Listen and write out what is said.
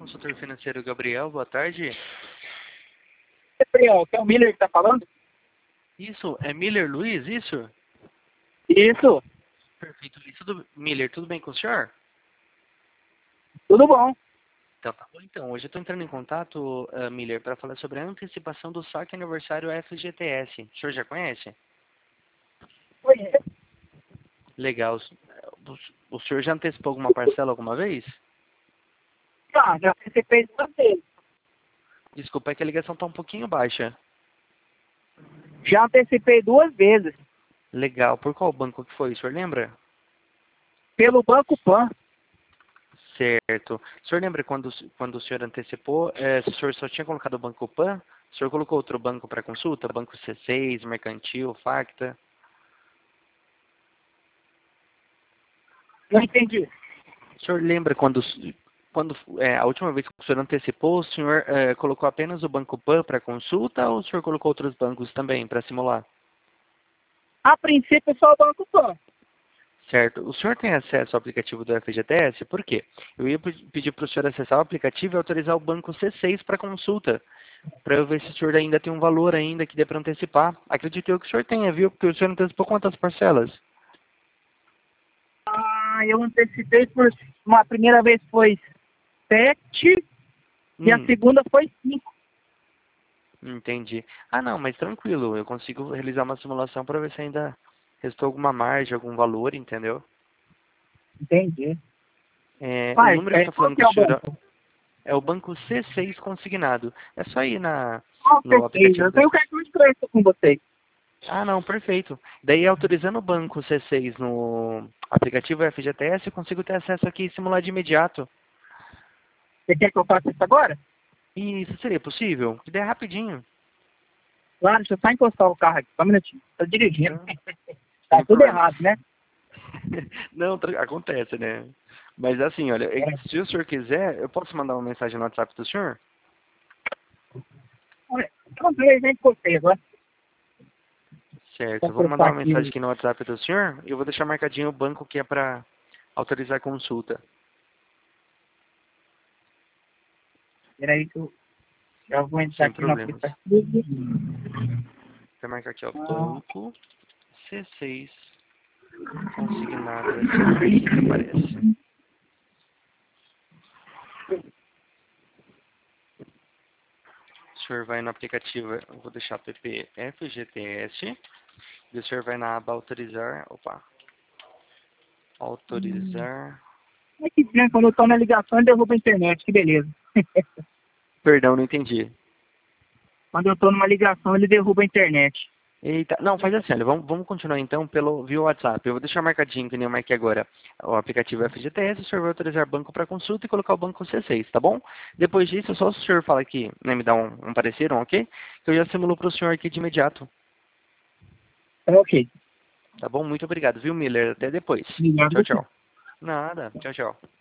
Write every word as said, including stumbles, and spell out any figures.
consultor financeiro Gabriel, boa tarde. Gabriel, que é o Miller que tá falando? Isso, é Miller Luiz, isso? Isso, Perfeito, Luiz. Tudo, Miller, tudo bem com o senhor? tudo bom. Então, tá bom. Então, hoje eu estou entrando em contato, uh, Miller, para falar sobre a antecipação do saque aniversário F G T S. O senhor já conhece? Conheço. Legal. O, o senhor já antecipou alguma parcela alguma vez? Ah, já participei de você. Desculpa, é que a ligação está um pouquinho baixa. Já antecipei duas vezes. Legal. Por qual banco que foi? O senhor lembra? Pelo Banco Pan. Certo. O senhor lembra quando, quando o senhor antecipou, é, se o senhor só tinha colocado o Banco Pan, o senhor colocou outro banco para consulta? Banco C seis, Mercantil, Facta? Não entendi. O senhor lembra quando, quando é, a última vez que o senhor antecipou, o senhor é, colocou apenas o Banco Pan para consulta ou o senhor colocou outros bancos também para simular? A princípio, só o Banco Pan. Certo. O senhor tem acesso ao aplicativo do F G T S? Por quê? Eu ia pe- pedir para o senhor acessar o aplicativo e autorizar o banco C seis para consulta, para eu ver se o senhor ainda tem um valor ainda que dê para antecipar. Acredito eu que o senhor tenha, viu? Porque o senhor antecipou quantas parcelas? Ah, eu antecipei por... Uma primeira vez foi sete e a Hum, segunda foi cinco. entendi. Ah, não, mas tranquilo. Eu consigo realizar uma simulação para ver se ainda restou alguma margem, algum valor, entendeu? Entendi. É, o Pai, número que é, está qual falando que com é o o senhor banco? é o banco C seis consignado. É só ir na, Qual que no é? aplicativo Eu da... tenho o cartão de crédito com vocês. Ah, não, perfeito. Daí, autorizando o banco C seis no aplicativo F G T S, eu consigo ter acesso aqui e simular de imediato. Você quer que eu faça isso agora? E isso seria possível? Que der rapidinho. Claro, deixa eu só encostar o carro aqui. Só um minutinho. Tô dirigindo. Então, Tá sem tudo problemas. errado, né? Não, tra- acontece, né? Mas assim, olha, é É. que se o senhor quiser, eu posso mandar uma mensagem no WhatsApp do senhor? Olha, vamos ver, gente, você agora. Certo, Vou eu vou mandar colocar uma mensagem aqui. aqui no WhatsApp do senhor e eu vou deixar marcadinho o banco que é para autorizar a consulta. Peraí que eu já vou entrar Sem aqui no problemas. aplicativo. Vai marcar aqui, ó, Ah, banco C seis consignado. É sempre aqui que aparece. O senhor vai no aplicativo, eu vou deixar app F G T S, e o senhor vai na aba autorizar, opa, autorizar, é que bem, quando eu tô na ligação, ele derruba a internet, que beleza. perdão, não entendi. Quando eu tô numa ligação, ele derruba a internet. Eita, não, faz assim, olha, vamos, vamos continuar então pelo via WhatsApp. Eu vou deixar marcadinho, que nem eu marquei agora, o aplicativo F G T S, o senhor vai autorizar banco para consulta e colocar o banco C seis, tá bom? Depois disso, só se o senhor fala aqui, né, me dá um, um parecer, um ok? Que eu já simulo para o senhor aqui de imediato, Tá ok. tá bom? Muito obrigado, viu, Miller? Até depois. Obrigado Tchau, você. tchau. Nada, tchau, tchau.